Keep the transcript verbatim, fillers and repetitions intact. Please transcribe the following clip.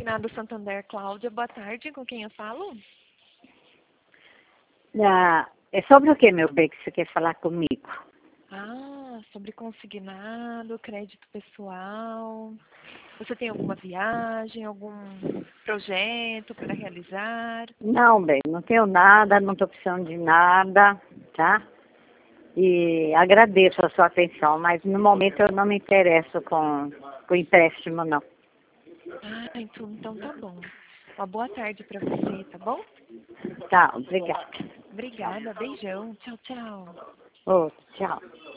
Consignado Santander, Cláudia. Boa tarde, com quem eu falo? Ah, é sobre o que, meu bem, que você quer falar comigo? Ah, sobre consignado, crédito pessoal. Você tem alguma viagem, algum projeto para realizar? Não, bem, não tenho nada, não estou precisando de nada, tá? E agradeço a sua atenção, mas no momento eu não me interesso com, com empréstimo, não. Ah, então, então tá bom. Uma boa tarde para você, tá bom? Tá, obrigada. Obrigada, beijão. Tchau, tchau. Outro, tchau.